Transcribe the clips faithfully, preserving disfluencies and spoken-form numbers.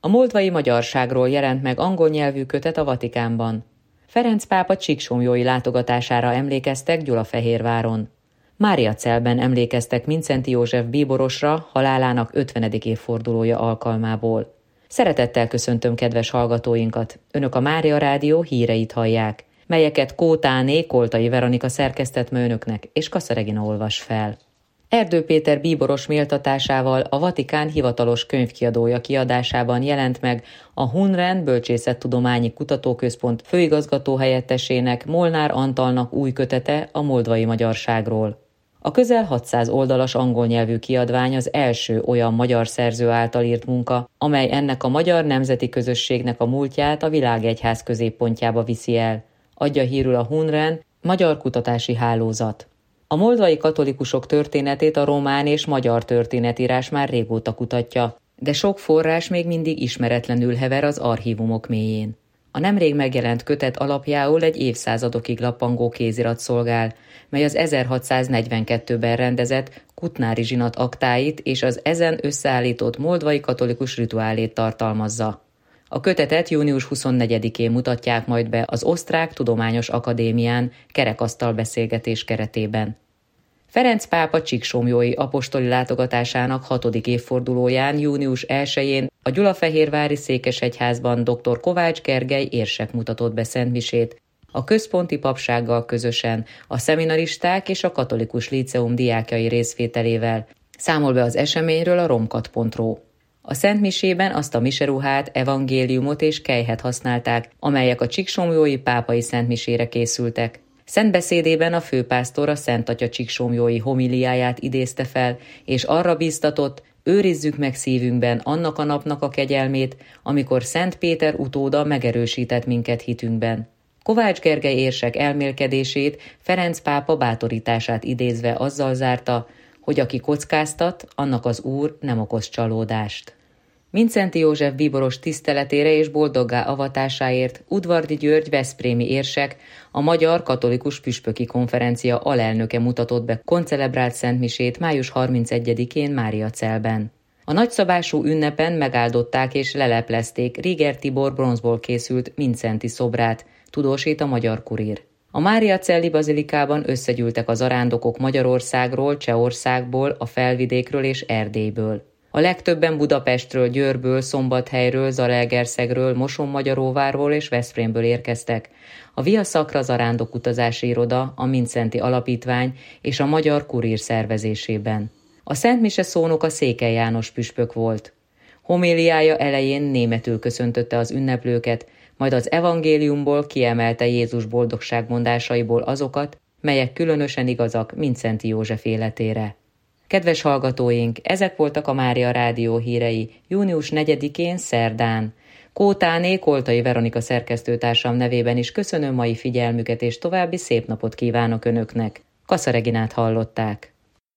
A moldvai magyarságról jelent meg angol nyelvű kötet a Vatikánban. Ferenc pápa csíksomlyói látogatására emlékeztek Gyulafehérváron. Máriacelben emlékeztek Mindszenty József bíborosra halálának ötvenedik évfordulója alkalmából. Szeretettel köszöntöm kedves hallgatóinkat! Önök a Mária Rádió híreit hallják, melyeket Kótáné Koltai Veronika szerkesztett ma önöknek, és Kassa Regina olvas fel. Erdő Péter bíboros méltatásával a Vatikán hivatalos könyvkiadója kiadásában jelent meg a Hunren Bölcsészettudományi Kutatóközpont főigazgató helyettesének, Molnár Antalnak új kötete a moldvai magyarságról. A közel hatszáz oldalas angol nyelvű kiadvány az első olyan magyar szerző által írt munka, amely ennek a magyar nemzeti közösségnek a múltját a világegyház középpontjába viszi el, adja hírül a Hunren Magyar Kutatási Hálózat. A moldvai katolikusok történetét a román és magyar történetírás már régóta kutatja, de sok forrás még mindig ismeretlenül hever az archívumok mélyén. A nemrég megjelent kötet alapjául egy évszázadokig lappangó kézirat szolgál, mely az ezerhatszáznegyvenkettőben rendezett Kutnári zsinat aktáit és az ezen összeállított moldvai katolikus rituálét tartalmazza. A kötetet június huszonnegyedikén mutatják majd be az Osztrák Tudományos Akadémián kerekasztal beszélgetés keretében. Ferenc pápa csíksomlyói apostoli látogatásának hatodik évfordulóján június elsején a gyulafehérvári székesegyházban dr. Kovács Gergely érsek mutatott be szentmisét, a központi papsággal közösen, a szeminaristák és a katolikus líceum diákjai részvételével, számol be az eseményről a romkat pont ro. A szentmisében azt a miseruhát, evangéliumot és kejhet használták, amelyek a csíksomlyói pápai szentmisére készültek. Szentbeszédében a főpásztor a Szent Atya csíksomlyói homiliáját idézte fel, és arra bíztatott, őrizzük meg szívünkben annak a napnak a kegyelmét, amikor Szent Péter utóda megerősített minket hitünkben. Kovács Gergely érsek elmélkedését Ferenc pápa bátorítását idézve azzal zárta, hogy aki kockáztat, annak az Úr nem okoz csalódást. Mindszenty József bíboros tiszteletére és boldoggá avatásáért Udvardy György veszprémi érsek, a Magyar Katolikus Püspöki Konferencia alelnöke mutatott be koncelebrált szentmisét május harmincegyedikén Máriacelben. A nagyszabású ünnepen megáldották és leleplezték Riger Tibor bronzból készült Mindszenty szobrát, tudósít a Magyar Kurír. A Máriacelli bazilikában összegyűltek az arándokok Magyarországról, Csehországból, a Felvidékről és Erdélyből. A legtöbben Budapestről, Győrből, Szombathelyről, Zalaegerszegről, Mosonmagyaróvárról és Veszprémből érkeztek. A Via Sacra zarándokutazási iroda, a Mindszenty Alapítvány és a Magyar Kurír szervezésében. A szentmise szónoka Székely János püspök volt. Homéliája elején németül köszöntötte az ünneplőket, majd az evangéliumból kiemelte Jézus boldogságmondásaiból azokat, melyek különösen igazak Mindszenty József életére. Kedves hallgatóink, ezek voltak a Mária Rádió hírei június negyedikén szerdán. Kótáné Koltai Veronika szerkesztőtársam nevében is köszönöm mai figyelmüket, és további szép napot kívánok Önöknek. Kassa Reginát hallották.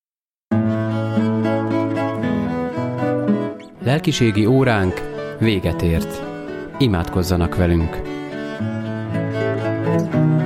Lelkiségi óránk véget ért. Imádkozzanak velünk!